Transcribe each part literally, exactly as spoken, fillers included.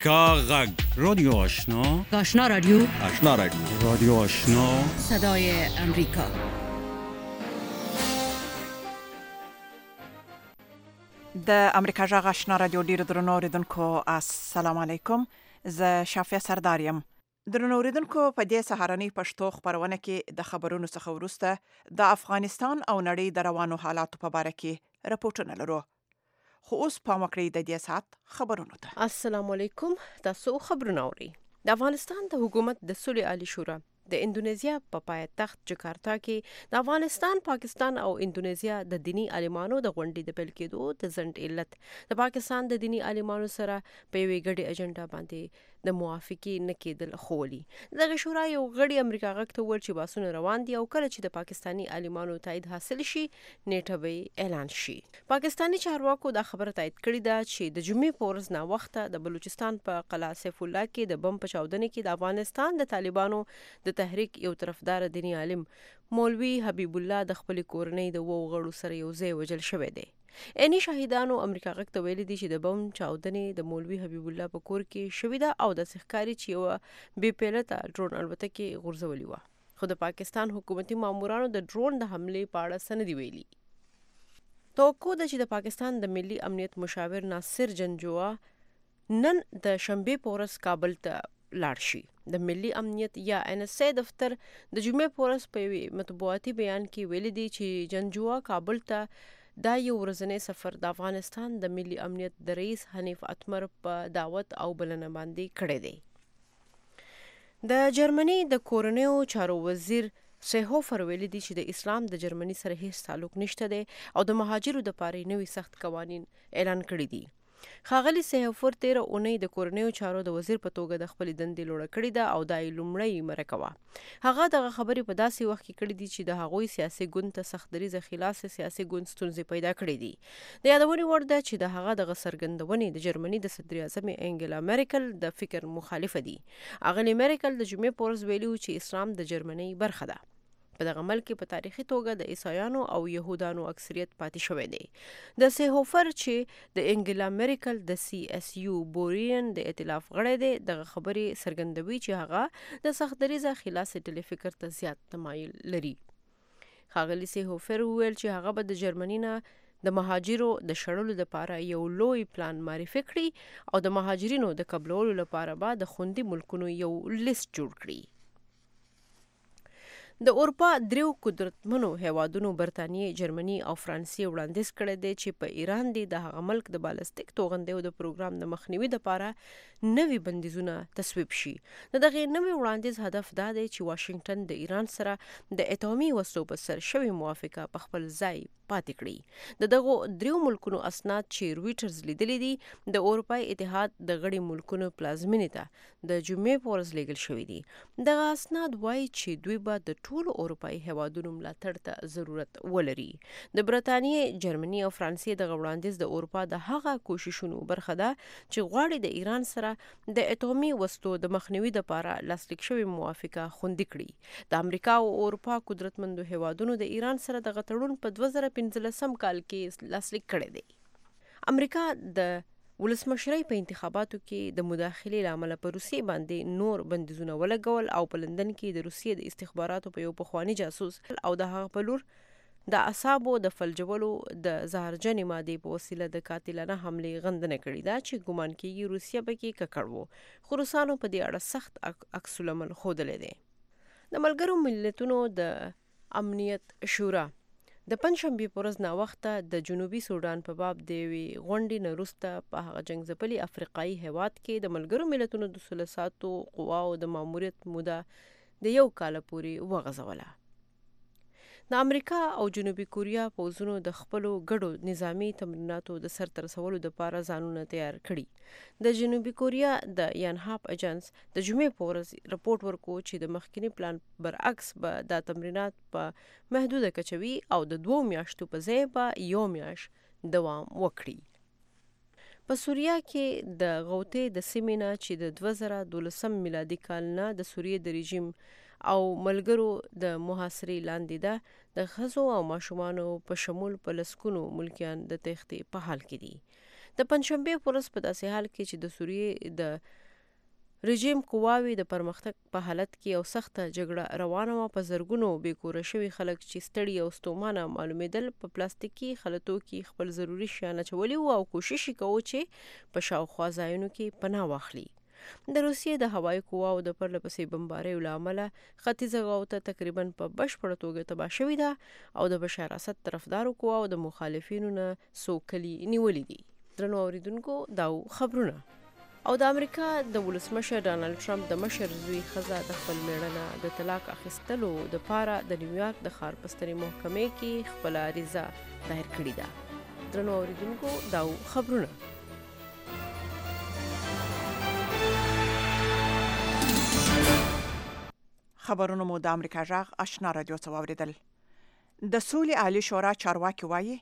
کاغذ رادیو آشنا آشنا رادیو آشنا رادیو رادیو آشنا صدای امریکا. د امریکا جغ آشنا رادیو ډیر درنو اوریدونکو السلام علیکم. زه شافیه سردار یم. درنو اوریدونکو په دې سهارنۍ پښتو خبرونه کې د خبرونو څخه وروسته د افغانستان او نړۍ د روانو حالاتو په اړه کې راپورټونه لرو. خو اوس پام وکړئ د دې سات خبرونو ته. السلام علیکم. تاسو خبرونه اورئ. د افغانستان د حکومت د صلح عالی شورا د اندونیزیا په پایتخت جکارتا کې د افغانستان، پاکستان او اندونیزیا د دینی عالمانو د غونډې د پیل کېدو د ځنډ علت د پاکستان د دینی عالمانو سره په یوې ګډې اجنډا باندې د موافقې نه کېدل ښوولي. دغه شورا یو غړي امریکا غږ ته وویل چې بحثونه روان دي او کله چې د پاکستاني عالمانو تایید حاصل شي نیټه به اعلان شي. پاکستاني چارواکو دا خبره تایید کړې ده چې د جمعې په ورځ ناوخته د بلوچستان په قلعه سیف الله کې د بم په چاودنې کې د افغانستان د طالبانو د تحریک یو طرفدار دینی عالم مولوي حبیب الله د خپل کورنۍ د وو غړو سره یو ځای وجل شوی دی. اني شاهدانو امریکا غږ ته ویلي دي چې د بم چاودنې د مولوي حبیب الله په کور کې شوې ده او د ښکاری چې یو بې پیلوټه ډرون الوتکه غورځولې و. خو د پاکستان حکومتي مامورانو د ډرون د حملې په اړه څه نه دي ویلي. توقع ده چې د پاکستان د ملي امنیت مشاور ناصر جنجوعه نن د شنبې په ورځ کابل ته لاړ شي. د ملي امنیت یا ان اس ای دفتر د جمعې په ورځ په یوه مطبوعاتي بیان کې ویلي دي چې جنجوعه کابل ته دا یو ورځنی سفر د افغانستان د ملي امنیت د رئیس حنیف اتمر په دعوت او بلنه باندې کړی دی. د جرمني د کورنیو چارو وزیر سیهوفر ویلي دي چې د اسلام د جرمني سره هیڅ تعلق نشته دی او د مهاجرو د پاره نوي سخت قوانین اعلان کړي دي. ښاغلي سیهوفر تیره اونۍ د کورنیو چارو د وزیر په توګه د خپل دندې لوړه کړې ده او دا یې لومړی مرکه وه. هغه دغه خبرې په داسې وخت کې کړې دي چې د هغوی سیاسي ګوند ته سخت دریځه خلاف سیاسي ګوند ستونزې پیدا کړې دي. د یادونې وړ ده چې د هغه دغه څرګندونې د جرمني د صدر اعظم انګلا میرکل د فکر مخالفه دي. اغلې میرکل د جمعې په ورځ ویلي چې اسلام د جرمني برخه ده. په دغه ملک کې په تاریخي توګه د عیسایانو او يهودانو اکثریت پاتې شوی دی. د سیهوفر چې د انګلا میرکل د سی اس یو بورین د ائتلاف غړی دی دغه خبرې څرګندوي چې هغه د سخت دریځه خلاف ټلی فکر ته زیات تمایل لري. ښاغلي سیهوفر وویل چې هغه به د جرمني نه د مهاجرو د شړلو لپاره یو لوی پلان معرفي کړي او د مهاجرینو د قبولولو لپاره به د خوندي ملکونو یو لیست جوړ کړي. د اروپا دریو قدرتمنو هیوادونو برتانیې، جرمني او فرانسې وړاندیز کړی دی چې په ایران دی د هغه ملک د بالستیک توغندیو د پروګرام د مخنیوي لپاره نوي بندیزونه تصویب شي. د دغه نوي وړاندیز هدف دا دی چې واشنگټن د ایران سره د اټومي وسلو په سر شوې موافقه په خپل ځای پاتې کړي. د دغو دریو ملکونو اسناد چې رویټرز لیدلي دي د اروپای اتحاد د غړي ملکونو پلازمینې ته د جمعې په ورځ لیږل شوي دي. دغه اسناد وایي چې دوی به د ټولو اروپایي هیوادونو ملاتړ ته ضرورت ولري. د برتانیې، جرمني او فرانسې دغه وړاندیز د اروپا د هغه کوششونو برخه ده چې غواړي د ایران سره د اټومي وسلو د مخنیوي لپاره لاسلیک شوې موافقه خوندي کړي. د امریکا او اروپا قدرتمندو هیوادونو د ایران سره دغه تړون په دوه زره پنځلسم کال کې لاسلیک کړی دی. امریکا د ولسمشرۍ په انتخاباتو کې د مداخلې لامل په روسیې باندې نور بندیزونه ولګول او په لندن کې د روسیې د استخباراتو په یو پخوانی جاسوس او د هغه په لور د اعصابو د فلجولو د زهرجنې مادې په وسیله د قاتلانه حملې غندنه کړې ده چې ګمان کېږي روسیه پکې ککړ و. خو روسانو په دې اړه سخت عکس العمل ښودلی دی. د ملګرو ملتونو د امنیت شورا د پنجشنبې په ورځ ناوخته د جنوبي سودان په باب د یوې غونډې نه وروسته په هغه جنګ ځپلي افریقایي هیواد کې د ملګرو ملتونو د سوله ساتو قواو د ماموریت موده د یو کاله پورې وغځوله. د امریکا او جنوبي کوریا پوځونو د خپلو ګډو نظامی تمریناتو د سرته رسولو لپاره ځانونه تیار کړي. د جنوبي کوریا د یانهاپ اجانس د جمعې په ورځ رپورټ ورکړ چې د مخکني پلان برعکس به دا تمرینات په محدوده کچوي او د دوو میاشتو په ځای به یو میاشت دوام وکړي. په سوریه کې د غوطې د سیمې نه چې د دوه زره دولسم میلادي کال نه د سوریې د رژیم او ملګرو د محاصرې لاندې ده د ښځو او ماشومانو په شمول په لسګونو ملکیان د تېښتې په حال کې دي. د پنځشنبه په ورځ په داسې حال کې چې د سوریې د رژیم قواوی د پرمختګ په حالت کې او سخته جګړه روانه و، په زرګونو بیکوره شوي خلک چې ستړي او ستومانه معلومېدل په پلاستیکي خلطو کې خپل ضروري شیان اچولي وو او کوشش یې کوو چې په شاوخوا ځایونو کې پناه واخلي. د روسیې د هوایي قواو د پرله پسې بمباریو له امله ختیځه غوطه تقریبا په بشپړه توګه تباه شوې ده او د بشار اسد طرفدارو قواو د مخالفینو نه څو کلي نیولي دي. درنو اوریدونکو دا خبرونه. او د امریکا د ولسمشر ډانلډ ټرمپ د مشر زوی ښځه د خپل میړنه د طلاق اخیستلو د پاره د نیویارک د ښار په سترې محکمې کې خپله عریضه دایر کړې ده. درنو اوریدونکو دا خبرونه. خبرونه مو د امریکا جغ آشنا رادیو څخه واوریدل. د سولې عالی شورا چارواکي وایي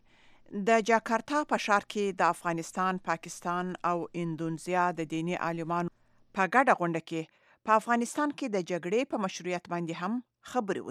د جاکارتا په ښار کې د افغانستان، پاکستان او اندونیزیا د دینی عالمانو په ګډه غونډه کې په افغانستان کې د جګړې په مشروعیت باندې هم خبرې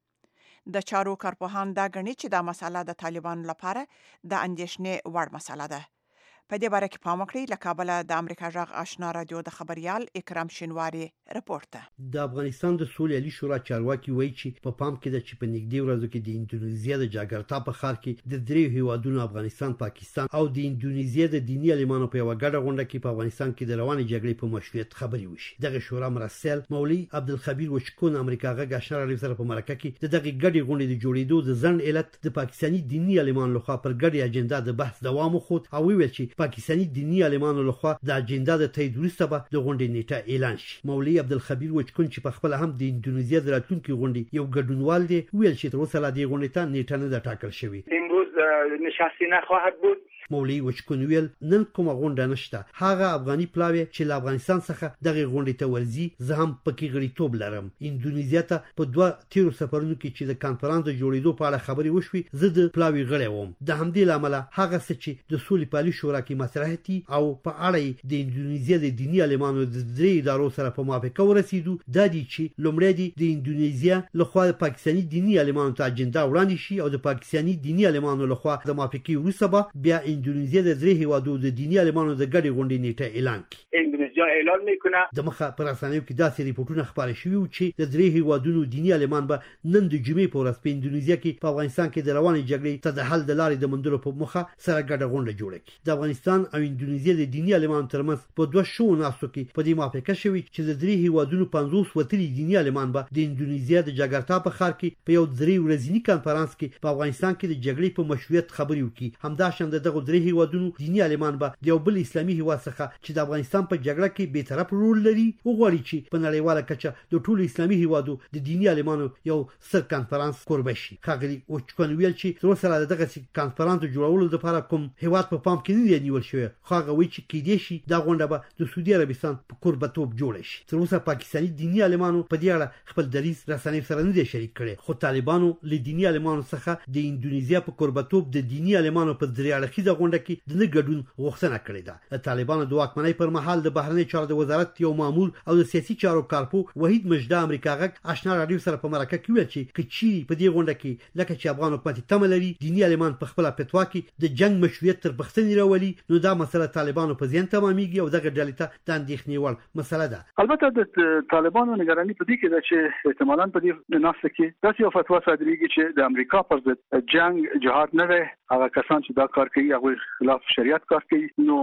وسي. د چارو کارپوهان دا ګڼي چې دا مسله د طالبانو لپاره د اندېښنې وړ مسله ده. په دې باره کې پام وکړئ. له کابله د امریکا جغ آشنا رادیو د خبريال اکرام شینواری رپورټ. د افغانستان د سولې عالی شورا چارواکي وایي چې په پام کې د چې په نږدې ورځو کې د اندونیزیا د جاکارتا په ښار کې د دریو هیوادونو افغانستان، پاکستان او د اندونیزیا د دینی عالمانو په یو ګډه غونډه کې په افغانستان کې د روانې جګړې په مشروعیت خبرې وشي. دغه شورا مرسل مولوي عبدالخبیر وشکون امریکا غږ آشنا رادیو سره په مرکه کې د دغه ګډې غونډې د جوړېدو د ځنډ علت د پاکستاني دینی عالمانو لخوا پر ګډه اجنډا د بحث دوام وخت او ویل چې پاکستاني دینی عالمانو لخوا د اجنډا د تایید وروسته به د غونډې نیټه اعلان شي. مولوي عبدالخبیر وچکون چې په خپل هم د اندونیزیا د راتلونکي غونډې یو ګډونوال دی ویل چې تر اوسه لا د غونډې ته نیټه نه ده ټاکل شوې. امروز نشستی نخواهد بود. مولوی وچکون ویل نن کومه غونډه نشته. هغه افغاني پلاوی چې له افغانستان څخه دغه غونډې ته ورځي زه هم پکې غړیتوب لرم. اندونیزیا ته په دوه تیرو سفرونو کې چې د کانفرنس د جوړېدو په اړه خبرې وشوې زه د پلاوی غړی وم. د همدې لامل هغه څه چې د سولې پالي شورا کې مطرح دي او په اړه د اندونیزیا د دینی عالمانو د درې ادارو سره په موافقه ورسېدو دا دي چې لومړی دی د اندونیزیا لخوا د پاکستاني دینی عالمانو ته اجنډا وړاندې شي او د پاکستاني دینی عالمانو لخوا د موافقې وروسته به بیا اندونیزیا د درې هیوادو د دینی عالمانو د ګډې غونډې نیټه اعلان کړي. اندونیزیا اعلان میکنه. د مخه پر رسنیو کې داسې ریپورتونه خبرې شوي وو چې د درې هیوادونو دینی عالمان به نن د جمعې په ورځ په اندونیزیا کې په افغانستان کې د روانې جګړې ته د حل د لارې د موندلو په موخه سره ګډه غونډه جوړه کړي. د افغانستان او اندونیزیا د دینی عالمانو ترمنځ په دوه شو ناستو کې په دې موافقه شوې چې د درې هیوادونو پنځوس وتلي دینی عالمان به د اندونیزیا د جاکارتا په ښار کې په یو درې ورځني کانفرنس کې په افغانستان کې د جګړې په مشروعیت خبرې وکړي. همداشان دغه درې هیوادونو دینی عالمان به د یو بل اسلامي هیواد څخه چې د افغانستان په جګړه کې به طرف رول لري وغواړي چې په نړیواله کچه د ټولو اسلامي هیوادو د دینی عالمانو یو ستر کانفرنس کوربه شي. ښاغلي وچکون ویل چې تر اوسه دغه کانفرنس جوړولو لپاره کوم هیواد په پام کې نه دی نیول شوی. خو هغه وایي چې کېدای شي دا غونډه به د سعودي عربستان په کوربتوب جوړه شي. تر اوسه پاکستاني دینی عالمانو په دې اړه خپل دریځ رسنیو سره نه دی شریک کړی. خو طالبانو له دینی عالمانو څخه د اندونیزیا په کوربتوب د دینی عالمانو په درې اړخیزه غونډه کې د نه ګډون غوښتنه کړې ده. د طالبانو د واکمنۍ پر مهال د بهرنی چارو د وزارت یو مامور او د سیاسي چارو کارپو وحید مجده امریکا غږ آشنا رادیو سره په مرکه کې ویل چې کچيري په دې غونډه کې لکه چې افغان حکومت تمه لري دینی عالمان په خپل فتوا کې د جنگ مشروعیت تر پښتنې راولي نو دا مسله طالبانو په ځین تمامېږي او دغه ډلې ته د اندېښنې وړ مسله ده. البته د طالبانو نگرانی په دې کې ده چې احتمالاً په دې ناسه کې داسې یو فتوا صادریږي چې د امریکا پر ضد جنگ جهاد نه ده. هغه کسان چې دا کار کوي هغه خلاف شریعت کار کوي نو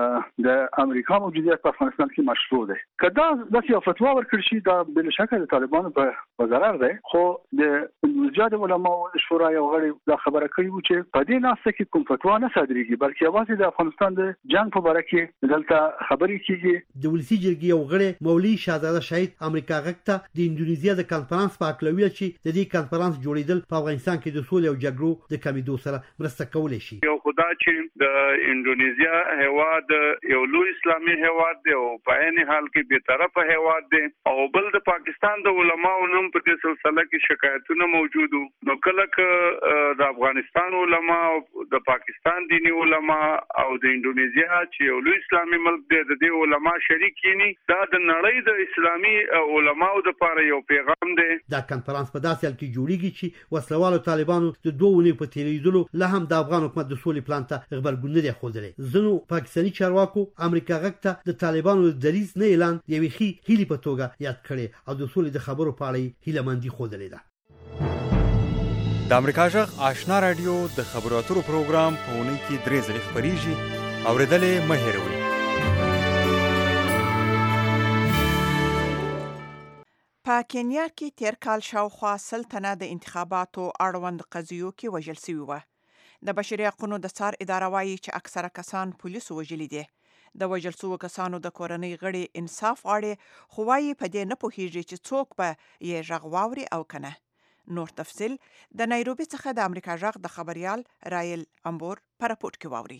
د امریکا موجودیت په افغانستان کې مشروع ده. کدا داسې یو فتوا ورکړي شي دا بل شک د طالبانو په ضرر ده. خو د اندونیزیا د علماو شورا یو غړي دا خبره کوي چې په دې ناسه کې کوم فتوا نه صادریږي بلکې یوازې د افغانستان د جنگ په اړه کې دلته خبرې کیږي. د ولسی جرګې یو غړي مولوي شهزاده شهید امریکا غږ ته د اندونیزیا د کانفرنس په اړه ویل چې د دې کانفرنس جوړیدل په افغانستان کې د سولې او جګړو د کمیدو سره مرسته کولای شي. یو خدا چې د اندونیزیا هیواد یو لوی اسلامي هیواد دی او په عین حال کې به طرفه هیواد دی او بل د پاکستان د علماو نوم په دې سلسله کې شکایتونه موجود نو کله ک د افغانستان علما او د پاکستان دینی علما او د اندونیزیا چې یو لوی اسلامي ملک دی د دې علما شریکینی دا د نړۍ د اسلامي علماو د لپاره یو پیغام دی. دا کانفرنس په داسې حال کې جوړیږي چې وسلوالو طالبانو د دوه ونې په تیریدلو له هم د افغان حکومت د سولې نوې پلان ته خبرګون نه دی ښودلی. ځینو پاکستاني چارواکو امریکا غږ ته د طالبانو د دریځ نه اعلان یوې ښې هیلې په توګه یاد کړی او د سولې د خبرو په اړه یې هیلهمندي ښودلې ده. د امریکا غږ آشنا رادیو د خبرو اترو پروګرام په اونۍ کې درې ځلې خپریږي. اورېدل یې مه هېروئ. په کینیا کې تیر کال شاوخوا سل تنه د انتخاباتو اړوند قضیو کې وژل شوي وو. د بشري حقوقو د څار اداره وایي چې اکثره کسان پولیسو وژلي دي. د وژل شوو کسانو د کورنۍ غړي انصاف غواړي، خو وایي په دې نه پوهیږي چې څوک به یې غږ واوري او کنه. نور تفصیل د نایروبي څخه د امریکا غږ د خبريال رایل امبور په راپورټ کې واوري.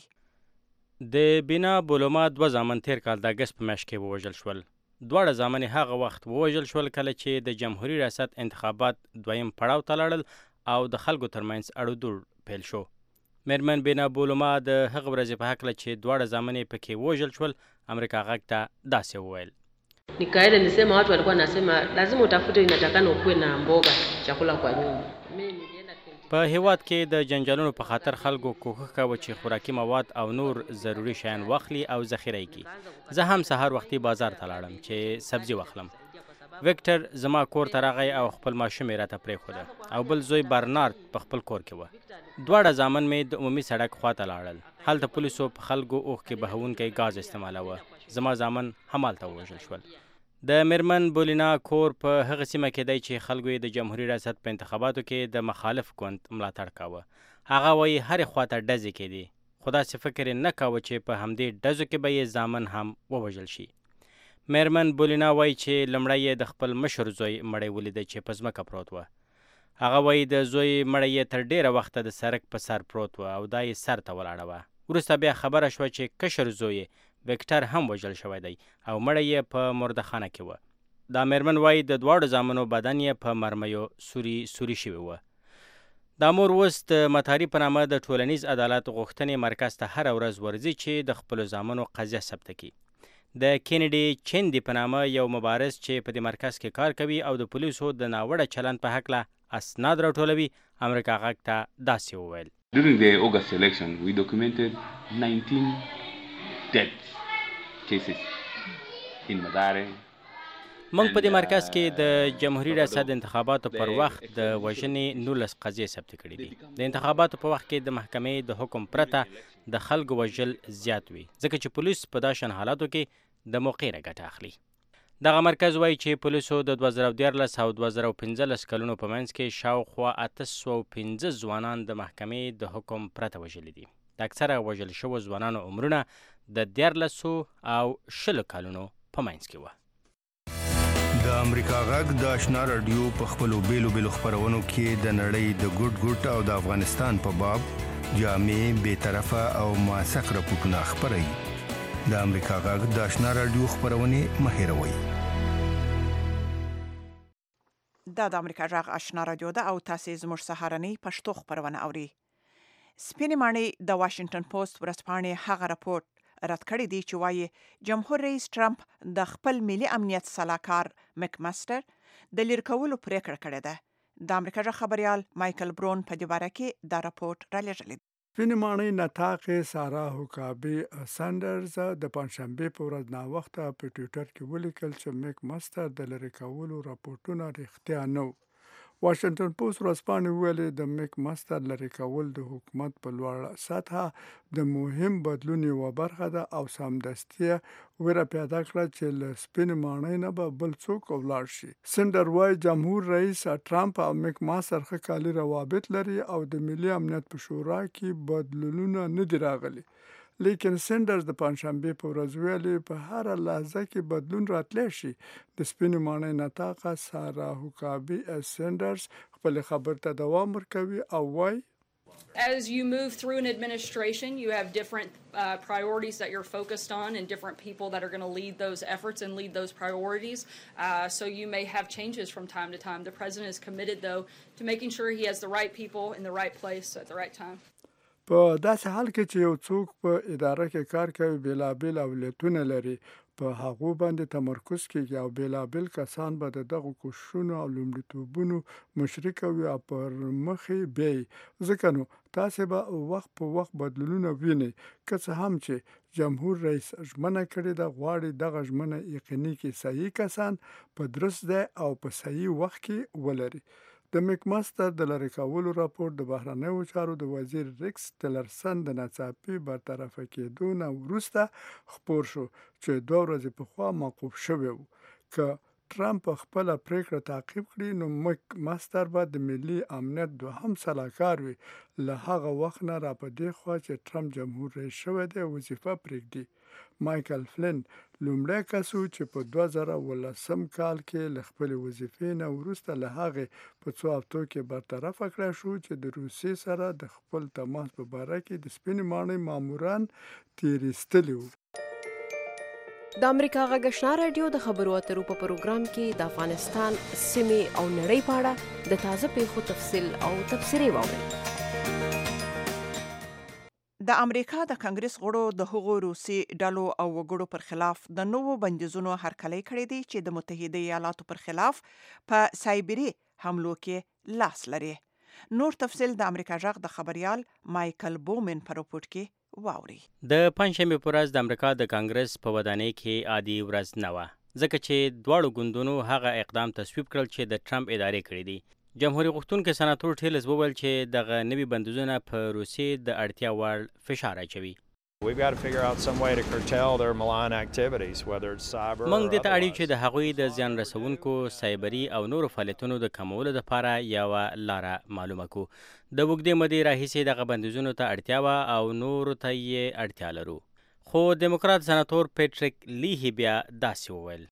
د بینا بولوما دوه زامن تیر کال د اګست په میاشت کې ووژل شول. دواړه زامن هغه وخت ووژل شول کله چې د جمهوریت ریاست انتخابات دویم پړاو ته لاړل او د خلکو ترمنځ اړودوړ پیل شو. میرمن بینا بولوما د هغه ورځې په هکله چې دواړه زامن یې پکې ووژل شول امریکا غږ ته داسې وویل: Nikaenda nisema watu walikuwa nasema lazima utafute inatakana ukuwe na mboga chakula kwa nyumba. په هیواد کې د جنجالونو په خاطر خلکو کوښښ کاوه چې خوراکي مواد او نور ضروري شیان واخلي او ذخیره یې کړي. زه هم سهار وختي بازار ته لاړم چې سبزي واخلم. ویکټر زما کور ته راغی او خپل ماشوم یې راته پرېښوده او بل زوی برنارد په خپل کور کې وه. دواړه زامن مې د عمومي سړک خواته لاړل. هلته پولیسو په خلکو اوښکې بهونکی ګاز استعمالوه. زما زامن همالته ووژل شول. د میرمن بولینا کور په هغه سیمه کې دی چې خلکو یې د جمهوریت ریاست په انتخاباتو کې د مخالف ګوند ملاتړ کاوه. هغه وایي هرې خواته ډزې کېدې، خو داسې فکر یې نه کاوه چې په همدې ډزو کې به یې زامن هم ووژل شي. میرمن بولینا وایي چې لومړی یې د خپل مشر زوی مړی ولیده چې په ځمکه پروت وه. هغه وایي د زوی مړی یې تر ډېره وخته د سړک په سر پروت وه او دا یې سر ته ولاړه وه. وروسته بیا خبره شوه چې کشر زوی ویکټر هم وژل شوی دی او مړی یې په مردخانه کې وه. دا میرمن وایي د دواړو زامنو بدن یې په مرمیو سوري سوري شوي وه. دا مور اوس د متاري په نامه د ټولنیز عدالت غوښتنې مرکز ته هره ورځ ورځي چې د خپلو زامنو قضیه ثبت کړي. د کینیډي چیندي په نامه یو مبارز چې په دې مرکز کې کار کوي او د پولیسو د ناوړه چلند په هکله اسناد راټولوي امریکا غږ ته داسې وویل: During the August election, we documented nineteen death cases in Madare. موږ په دې مرکز کې د جمهوریت ریاست د انتخاباتو پر وخت د وژنې نولس قضیې ثبت کړي دي. د انتخاباتو په وخت کې د محکمې د حکم پرته د خلکو وژل زیات وي ځکه چې پولیس په داسې حالاتو کې د موقع نه ګټه اخلي. دغه مرکز وایي چې پولیسو د دوه زره دیارلس او دوه زره پنځلس کلونو په منځ کې شاوخوا اته سوه پنځه ځوانان د محکمې د حکم پرته وژلي دي. د اکثره وژل شوو ځوانانو عمرونه د دیارلسو او شلو کلونو په منځ کې وه. د امریکا غږ د آشنا رادیو په خپلو بیلو بیلو خپرونو کې د نړۍ د ګوټ ګوټ او د افغانستان په باب جامع، بیطرفه او موثق راپورټونه خپروي. د امریکا غږ د آشنا رادیو خپرونې مه هېروئ. دا د امریکا غږ آشنا رادیو ده او تاسې زموږ سهارنۍ پښتو خپرونه اورئ. سپینې ماڼۍ د واشنګټن پوسټ ورځپاڼې هغه راپورټ رد کړی دی چې وایي جمهور رئیس ټرمپ د خپل ملي امنیت سلاکار مک ماستر د لرې کولو پریکړه کړې ده. د امریکا غږ خبريال مایکل برون په دې باره کې دا راپورټ را لېږلی. سپینې ماڼۍ نطاق سارا حکابي ساندرز د پنجشنبې په ورځ ناوخته په ټویټر کې ولیکل چې مک ماستر د لرې کولو راپورټونه رښتیا نه وو. واشنګټن پوسټ ورځپاڼې ویلي د مک ماستر لرې کول د حکومت په لوړه سطحه د مهم بدلون یوه برخه ده او سمدستي ویره پیدا کړه چې له سپینې ماڼۍ نه به بل څوک ولاړ شي. سندر وایي جمهور رئیس ټرمپ او مک ماستر ښه کالي روابط لري او د ملي امنیت په شورا کې بدلونونه نه دي راغلي. لیکن سندرز د پنجشنبې په ورځ ویلي په هره لحظه کې بدلون راتلی شي. د سپینې ماڼۍ نطاقه سارا حکابي سندرز خپل خبر ته دوام ورکوي او وایي As you move through an administration, you have different uh, priorities that you're focused on and different people that are going to lead those efforts and lead those priorities. Uh, so you may have changes from time to time. The president is committed, though, to making sure he has the right people in the right place at the right time. په داسې حال کې چې یو څوک په اداره کې کار کوي بېلابېل اولتونه لري په هغو باندې تمرکز کیږي او بېلابېل کسان به د دغو کوششونو او لومړیتوبونو مشري کوي او پر مخې بیایي. ځکه نو تاسې به وخت په وخت بدلونونه وینئ، که څه هم چې جمهور رئیس ژمنه کړې ده غواړي دغه ژمنه یقیني کړي، صحیح کسان په درست ځای او په صحیح وخت کې ولري. د میکماستر د لرې کولو راپور د بهرنیو چارو د وزیر ریکس ټیلرسن د ناڅاپي برطرفه کېدو نه وروسته خپور شو چې دوه ورځې پخوا موقوف شوی و. که ټرمپ خپله پریکړه تعقیب کړي نو میکماستر به د ملي امنیت دوهم سلاکار وي. له هغه وخت نه را په دې خوا چې ټرمپ جمهور رئیس شوی دی وظیفه پرېږدي. مایکل فلن لومړی کس و چې په دوه زره اوولسم کال کې له خپلې وظیفې نه وروسته له هغې په څو هفتو کې برطرفه کړی شو چې د روسیې سره د خپل تماس په باره کې د سپینې ماڼۍ ماموران تېرېستلي وو. د امریکا غږ آشنا راډیو د خبرو اترو په پروګرام کې د افغانستان سیمې او نړۍ په اړه د تازه پیښو تفصیل او تبصرې واورئ. د امریکا د کانګرس غړو د هغو روسي ډلو او وګړو پر خلاف د نوو بندیزونو هرکلی کړی دی چې د متحده ایالاتو پر خلاف په سایبري حملو کې لاس لري. نور تفصیل د امریکا غږ د خبريال مایکل بومن په راپور کې واوري. د پنځشنبه پر ورځ د امریکا د کانګرس په ودانۍ کې عادي ورځ نه وه، ځکه چې دواړو ګوندونو هغه اقدام تصویب کړل چې د ټرمپ ادارې کړی دی. جمهوریت غوښتونکي سناتور ټیلز وویل چې دغه نوي بندیزونه په روسیې د اړتیا وړ فشار اچوي. موږ دې ته اړ یو چې د هغوی د زیان رسونکو سایبري او نورو فعالیتونو د کمولو لپاره یوه لاره معلومه کړو. د اوږدې مودې راهیسې دغه بندیزونو ته اړتیا وه او نورو ته یې اړتیا لرو. خو دیموکرات سناتور پیټریک لیهي بیا داسې وویل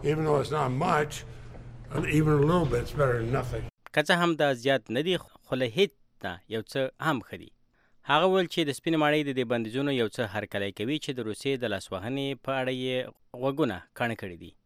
که څه هم دا زیات نه دي خو له هیڅ نه یو څه هم ښه دي. هغه وویل چې د سپینې ماڼۍ د دې بندیزونو یو څه هرکلی کوي چې د روسیې د لاسوهنې په اړه یې غوږونه کاڼه کړي دي.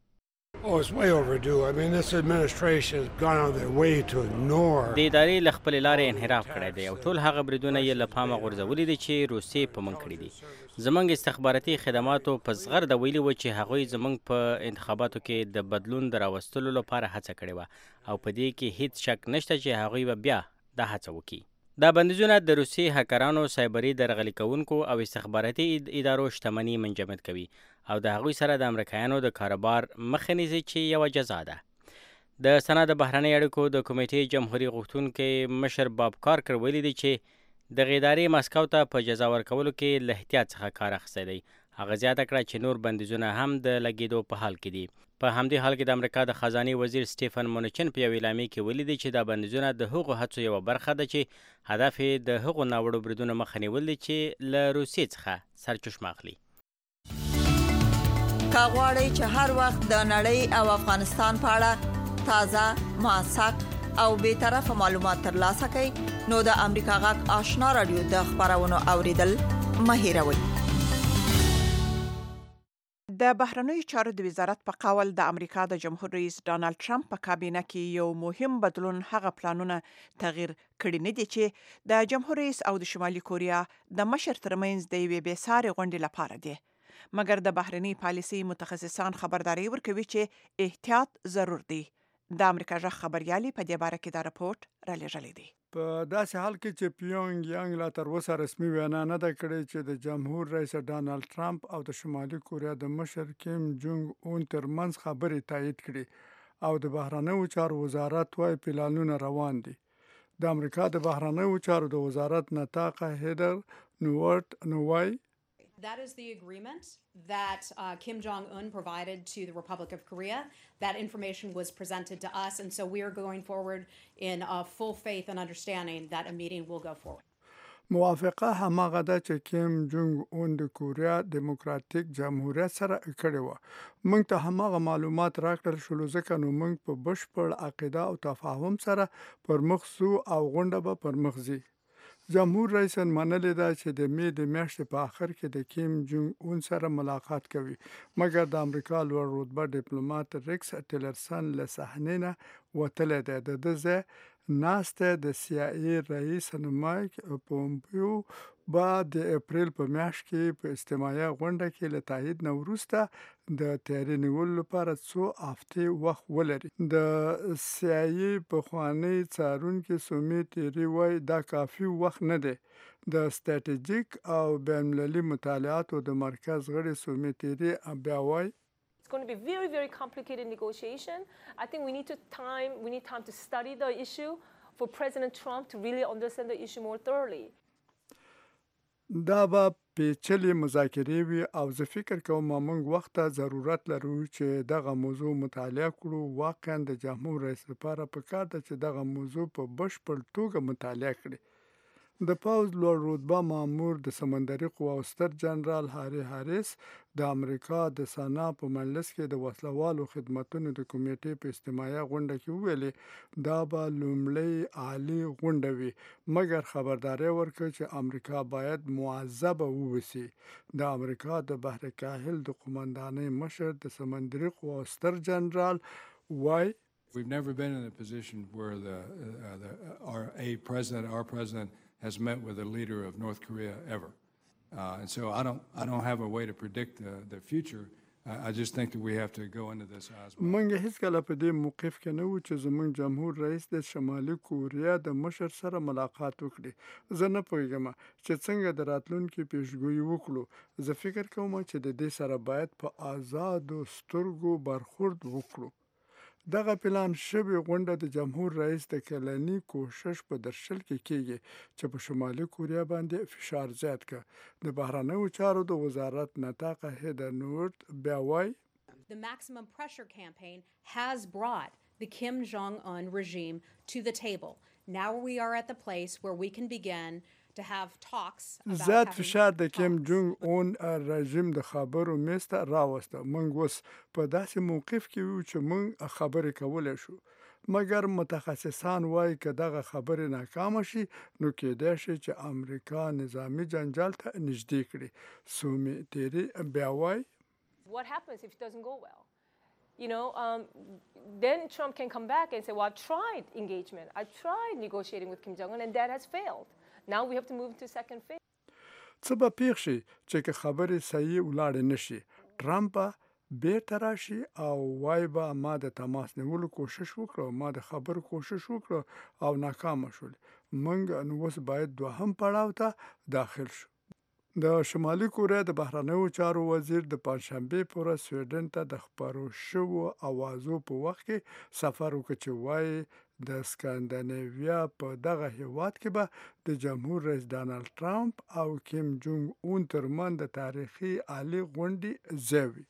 د ادارې له خپلې لارې انحراف کړی دی او ټول هغه بریدونه یې له پامه غورځولي دي چې روسیې په موږ کړي دي. زموږ استخباراتي خدماتو په زغرده ویلي وو چې هغوی زموږ په انتخاباتو کې د بدلون د راوستلو لپاره هڅه کړې وه او په دې کې هیڅ شک نشته چې هغوی به بیا دا هڅه وکړي. دا بندیزونه د روسي هکرانو سایبري درغلي کوونکو او استخباراتي ادارو شتمني منجمد کوي او د هغوی سره د امریکایانو د کاروبار مخه نیسي چې یوه جزا ده. د سنا د بهرنۍ اړیکو د کمیټې جمهوریت غوښتونکی مشر باب کارکر ویلي دی چې دغه ادارې مسکو ته په جزا ورکولو کې له احتیاط څخه کار اخیستی دی. هغه زیاته کړه چې نور بندیزونه هم د لګېدو په حال کې دي. په همدې حال کې د امریکا د خزانې وزیر سټیفن مونچن په یو اعلامیه کې ویلي دی چې دا بندیزونه د هغو هڅو یوه برخه ده چې هدف یې د هغو ناوړو بریدونو مخه نیول دي چې له روسیې څخه سرچشمه اخلي. که غواړئ چې هر وخت د نړۍ او افغانستان په اړه تازه، موثق او بیطرفه معلومات ترلاسه کړئ نو د امریکا غږ آشنا رادیو د خبرونو اوریدل مه هیروئ. د بهرنیو چارو د وزارت په قول د امریکا د جمهور رئیس ډانلډ ټرمپ په کابینه کې یو مهم بدلون هغه پلانونه تغییر کړي نه دي چې د جمهور رئیس او د شمالي کوریا د مشر ترمنځ د یوې بېسارې غونډې لپاره دي. مګر د بهرنی پالیسي متخصصان خبرداري ورکوي چې احتیاط ضرور دی. د امریکا غږ خبريالي په دې باره کې دا راپورټ را لېږلی دی. په داسې حال کې چې پیونګ یانګ لا تر اوسه رسمي وینا نه ده کړې چې د جمهور رئیس ډانلډ ټرمپ او د شمالي کوریا د مشر کیم جونګ اون ترمنځ خبرې تایید کړي او د بهرنیو چارو وزارت وايي پلانونه روان دي. د امریکا د بهرنیو چارو د وزارت نطاقه هیدر نوورټ نووای That is the agreement that uh, Kim Jong-un provided to the Republic of Korea. That information was presented to us, and so we are going forward in uh, full faith and understanding that a meeting will go forward. موافقه هماغه ده چې کیم جونګ اون د کوریا دیموکراتیک جمهوریت سره کړې وه. موږ ته هماغه معلومات راکړل شول ځکه نو موږ په بشپړ عقیده او تفاهم سره پر مخ ځو او غونډه به پر مخ ځي. جمهور رئیس منلې ده چې د می د میاشتې په آخر کې د کیم جونګ اون سره ملاقات کوي، مګر د امریکا لوړ رتبه ډیپلوماټ ریکس ټیلرسن له صحنې نه وتلی دی. د ده ځای ناسته د سی آی ای رئیس مایک پومپیو با د اپریل په میاشت کې په اجتماعي غونډه کې له تایید نه وروسته د تیاری نیولو لپاره څو هفتې وخت ولري. د سیاسي پخوانی څارونکي سومي تیری وایي دا کافي وخت نه دی. د ستراتیژیک او بین المللي مطالعاتو د مرکز غړي سومي تیری بیا وایي It's going to be very, very complicated negotiation. I think we need to time, we need time to study the issue for President Trump to really understand the issue more thoroughly. دا به پیچلې مذاکرې وي او زه فکر کوم موږ وخت ته ضرورت لرو چې دغه موضوع مطالعه کړو. واقعا د جمهور رئیس لپاره پکار ده چې دغه موضوع په بشپړ توګه مطالعه کړي. د پوځ لوړ رتبه مامور د سمندري قواو ستر جنرال هاري هاریس د امریکا د سنا په مجلس کې د وسلوالو خدماتو د کمیټې په اجتماعي غونډه کې ویلي دا به لومړی عالی غونډه وي، مګر خبرداري ورکړه چې امریکا باید معذبه ووسی. د امریکا د بحر کاهل د قومندانۍ مشر د سمندري قواو ستر جنرال وای We've never been in a position where the, uh, the our a president, our president, has met with a leader of North Korea ever, uh, and so I don't, I don't have a way to predict the, the future. I, I just think that we have to go into this as well. منګه هیڅ کله په دې موقف کې نه و چې زموږ جمهور رئیس د شمالي کوریا د مشر سره ملاقات وکړي. زه نه پوهیږم چې څنګه د راتلونکي پیشګویي وکړو. زه فکر کوم چې د دې سره باید په آزادو سترګو برخورد وکړو. دغه پلان شوی غونډه د جمهور رئیس د کلنی کوشش په درشل کې کیږي چې په شمالي کوریا باندې فشار زیات کړي. د بهرنیو چارو د وزارت نطاقه هیدر نورت بیا وایي The maximum pressure campaign has brought the Kim Jong-un regime to the table. Now we are at the place where we can begin to have talks about زیات فشار د کیم جونګ اون رژیم د خبرو میز ته راوسته. موږ اوس په داسې موقف کې یو چې موږ خبرې کولی شو، مګر متخصصان وایي که دغه خبرې ناکامه شي نو کېدای شي چې امریکا نظامي جنجال ته نږدې کړي. سومي تیری بیا وایي What happens if it doesn't go well? You know, um, then Trump can come back and say, well, I've tried engagement. I've tried negotiating with Kim Jong-un and that has failed. Now we have to move to second phase. څه به پیښ شي چې که خبرې صحیح ولاړې نشي، ټرمپ بیرته راشي او وایي به ما د تماس نیولو کوشش وکړو، ما د خبرو کوشش وکړو او ناکامه شول. موږ نو اوس باید دوهم پړاو ته داخل شو. د شمالي کوریا د بهرنیو چارو وزیر د پنځشنبې په ورځ سویډن ته د خپرو شوو اوازو په وخت کې سفر وکړ چې وایي د سکاندیناویا په دغه هیواد کې به د جمهور رئیس ډانلډ ټرمپ او کیم جونګ اون ترمن د تاریخي عالی غونډې ځای وي.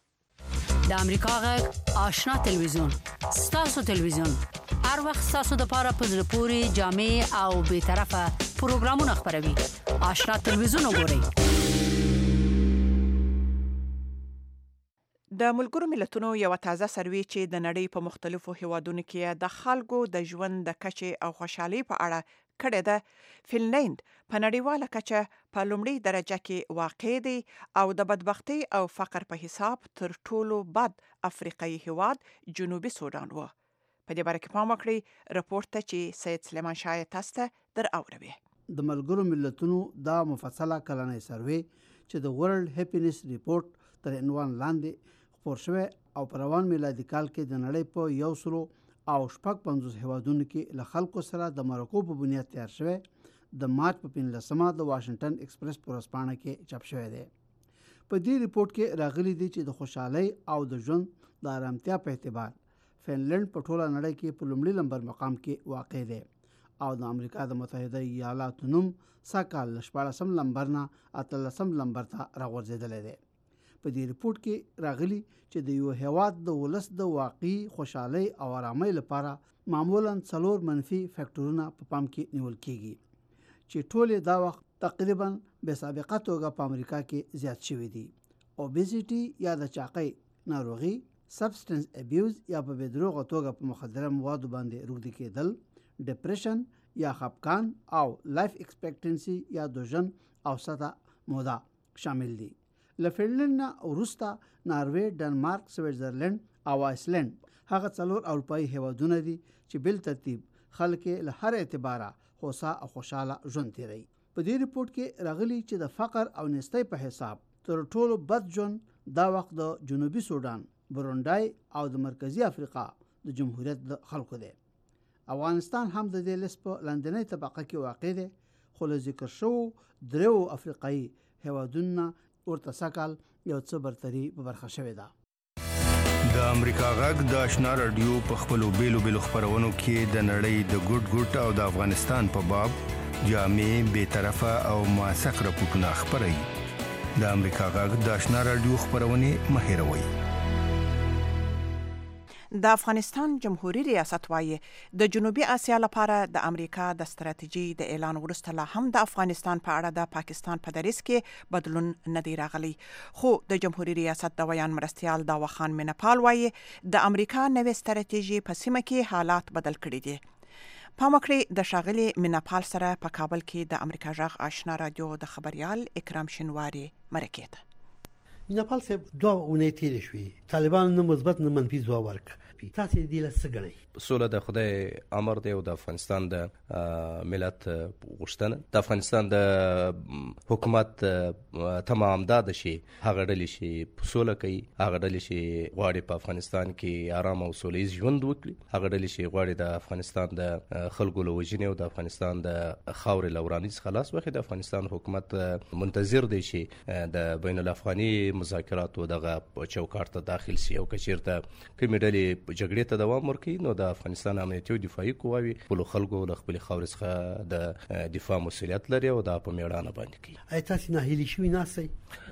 د امریکا غږ آشنا تلویزیون ستاسو تلویزیون هر وخت ستاسو د پاره په زړه پورې جامع او به طرفه پروګرامونه خبروي. آشنا تلویزیون وګورئ. د ملګرو ملتونو یو تازه سروې چې د نړۍ په مختلفو هیوادونو کې د خلکو د ژوند د کچې او خوشحالۍ په اړه کړې ده، فنلند په نړیواله کچه په لومړۍ درجه کې واقع دی او د بدبختۍ او فقر په حساب تر ټولو بد افریقایي هیواد جنوبي سودان و. په دې باره کې پام وکړئ. رپورټ ته چې سید سلیمان شاه تاسو ته در اوروي. د ملګرو ملتونو دا مفصله کلنۍ سروې چې د ورلد هپینس ریپورت تر عنوان لاندې خپور شوی او په روان میلادي کال کې د نړۍ په یو سلو او شپږ پنځوس هیوادونو کې له خلکو سره د مرکو په بنیاد تیار شوی د مارچ په پنځلسمه د واشنگټن ایکسپریس په ورځپاڼه کې چاپ شوی دی. په دې ریپورت کې راغلي دي چې د خوشحالۍ او د ژوند د آرامتیا په اعتبار فنلند په ټوله نړۍ کې په لومړي نمبر مقام کې واقع دی او د امریکا د متحده ایالاتو نوم سږکال له شپاړسم نمبر نه اتلسم نمبر ته راغورځېدلی دی. په دې ریپورت کې راغلي چې د یو هیواد د ولس د واقعي خوشحالۍ او آرامۍ لپاره معمولا څلور منفي فیکټورونه په پام کې نیول کیږي چې ټول دا وخت تقریبا بې سابقه توګه په امریکا کې زیات شوي دي. اوبیسیټي یا د چاقۍ ناروغي، سبسټنس ابیوز یا په بېدروغه توګه په مخدره موادو باندې روږدي کېدل، ډپریشن یا خپګان او لایف ایکسپیکټنسي یا د ژوند اوسطه موده شامل دي. له فنلند نه وروسته ناروې، ډنمارک، سویټزرلند او آیسلند هغه څلور اروپایي هیوادونه دي چې بل ترتیب خلک له هر اعتباره هوسا او خوشاله ژوند تیروي. په دې ریپورت کې راغلي چې د فقر او نستۍ په حساب تر ټولو بد ژوند دا وخت د جنوبي سودان، برونډای او د مرکزی افریقا د جمهوریت د خلکو دی. افغانستان هم د دې لیست په لاندنۍ طبقه کې واقع دی، خو له ذکر شوو دریو افریقایي هیوادونو ورته سږ یو څه برتري په برخه شوې ده. د امریکا غږ د آشنا رادیو په خپلو بیلو بیلو خبرونو کې د نړۍ د ګډ ګډ او د افغانستان په باب جامع، بیطرفه او موثق راپورټونه خپروي. د امریکا غږ د آشنا رادیو خبرونه مه هېروئ. د افغانستان جمهوریت ریاست وايي د جنوبي اسیا لپاره د امریکا د ستراتیژي د اعلان وروسته لا هم د افغانستان په اړه د پاکستان په دریځ کې بدلون نه دی راغلی. خو د جمهوریت ریاست د ویان مرستیال داوا خان مینپال وايي د امریکا نوې ستراتیژي په سیمه کې حالات بدل کړي دي. پامکړي د شاغلي مینپال سره په کابل کې د امریکا غږ آشنا رادیو د خبريال اکرام شنواری مرکه ده. مینپال صاحب دوه اونۍ تېرې شوې، طالبان نه مثبت نه منفي ځواب ورکړ. تاسو دې له څه ګڼئ؟ سوله د خدای امر دی او د افغانستان د ملت غوښتنه. د افغانستان د حکومت تمام دا د شي هغه ډلې چې سوله کوي، هغه ډلې چې غواړي په افغانستان کې آرام او سولیز ژوند وکړي، هغه ډلې چې غواړي د افغانستان د خلکو له وژنې او د افغانستان د خاورې له ورانۍ څخه خلاص واخلي. د افغانستان حکومت منتظر دی چې د بین الافغاني مذاکراتو دغه چوکاټ ته داخل شي او که چېرته کومې ډلې جګړې ته دوام ورکوي نو د افغانستان امنیتي او دفاعي قواوې خپلو خلکو له خپلې خاورې څخه د دفاع مسؤلیت لري او دا په میړانه باندې کوي. ایا تاسو ناهیلي شوي ناستئ؟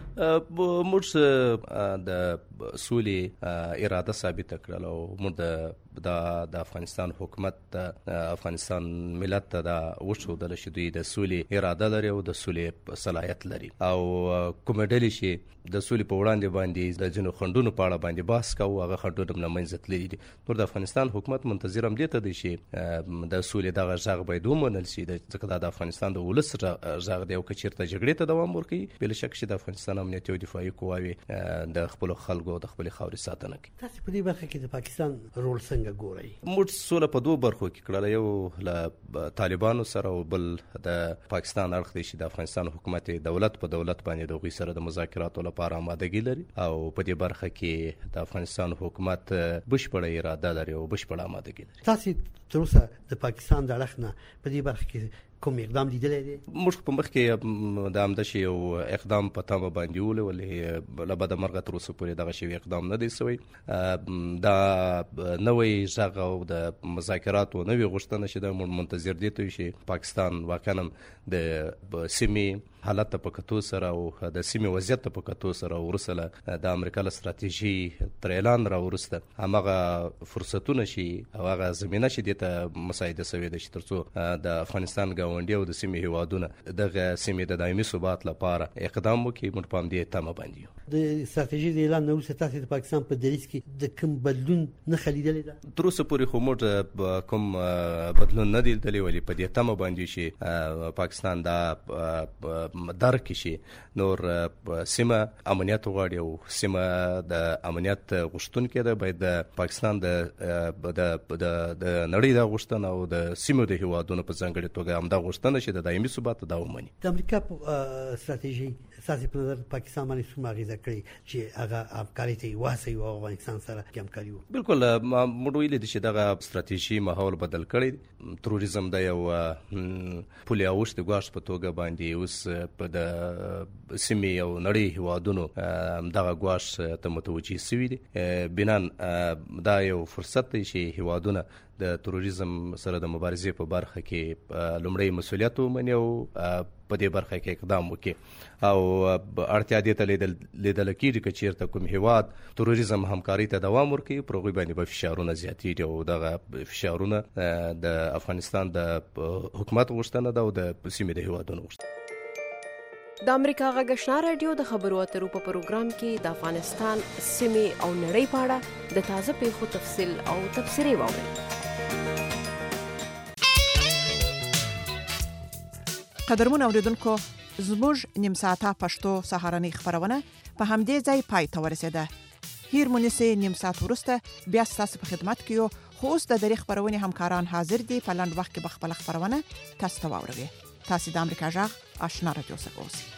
موږ د سولې اراده ثابته کړل او موږ د افغانستان حکومت د افغانستان ملت ته دا وښودل چې دوی د سولې اراده لري او د سولې صلاحیت لري او کومې ډلې چې د سولې په وړاندې باندې د ځینو خنډونو په اړه باندې بحث کوو هغه خنډونه له منځه تللي دي. نور د افغانستان حکومت منتظر هم دې ته دی چې د سولې دغه غږ باید ومنل شي، ځکه دا د افغانستان د ولس غږ دی او که چېرته جګړې ته دوام ورکوي بلا شک چې د افغانستان امنیتي او دفاعي قواوې د خپلو خلکو او د خپلې خاورې ساتنه کوي. تاسو په دې برخه کې د پاکستان رول څنګه ګورئ؟ موږ سوله په دوه برخو کې کړله، یو له طالبانو سره او بل د پاکستان اړخ دی چې د افغانستان حکومت دولت په دولت باندې د هغوی سره د مذاکراتو لپاره آمادګي لري او په دې برخه کې د افغانستان حکومت بشپړه اراده لري او بشپړه آمادګي لري. تاسو تر اوسه د پاکستان د اړخ نه په دې برخه کې کوم اقدام لیدلی دی؟ موږ په مخ کې د همداسې یو اقدام په تمه باندې ولې ولې له بده مرغه تر اوسه پورې دغه شوی اقدام نه دی سوی. دا نوی غږ او د مذاکراتو نوې غوښتنه چې د منتظر دي ته چې پاکستان واقعا د سیمې حالت په کتو سره او د سیمې وضعیت په کتو سره ورسله د امریکا له ستراتیژي تر اعلان را ورسته همغه فرصتونه شي او هغه زمینه چې دته مساعده سوي ده چې ترڅو د افغانستان ګاونډي او د سیمې هیوادونه دغه سیمې د دایمي ثبات لپاره اقدام وکړي. موږ په همدې تمه باندې یو. د ستراتیژي د اعلان نه وروسته تاسو د پاکستان په دریځ کې د کوم بدلون نښه لیدلې ده؟ تر اوسه پورې خو موږ کوم بدلون نه دی لیدلی، ولې په دې تمه باندې چې پاکستان دا درک شي نور سیمه امنیت غواړي او سیمه د امنیت غوښتونکې ده. باید د پاکستان د د نړۍ د غوښتنه او د سیمو د هیوادونو په ځانګړې توګه همدا غوښتنه چې د دایمي ثبات دا ومني. د امریکا ستراتیژي ستاسو په نظر پاکستان باندې څومره اغېزه کړې چې هغه همکاري ته وهڅوي او افغانستان سره همکاري وکړي؟ بالکل موږ ویلي دي چې دغه ستراتیژي ماحول بدل کړی. تروریزم د یو پولي اوښت ګواښ په توګه باندې اوس په د سیمې او نړۍ هیوادونو دغه ګواښ ته متوجه سوي دي. بنان دا یو فرصت دی چې هیوادونه د تروریزم سره د مبارزې په برخه کې لومړی مسؤلیت ومني او په دې برخه کې اقدام وکړي او اړتیا دې ته لیدل کېږي که چېرته کوم هیواد تروریزم همکاري ته دوام ورکوي پر هغوی باندې به فشارونه زیاتېږي او دغه فشارونه د افغانستان د حکومت غوښتنه ده او د سیمې د هیوادونو غوښتنه. د امریکا غږ آشنا رادیو د خبرو اترو په پروګرام کې د افغانستان سیمې او نړۍ په اړه د تازه پیښو تفصیل او تبصرې واورئ. قدرمن اوریدونکو، زموږ نیم ساعته پښتو سهارنۍ خبرونه په همدې ځای پای ته ورسېده. هیر مونږه نیم ساعت وروسته بیا ستاسو په خدمت کې یو. خو اوس د دری خبرونه همکاران حاضر دي. په لاند وخت کې به خپل خبرونه تاسو ته واوروي. تاسو د امریکا جغ آشنا رادیو څخه اوسئ.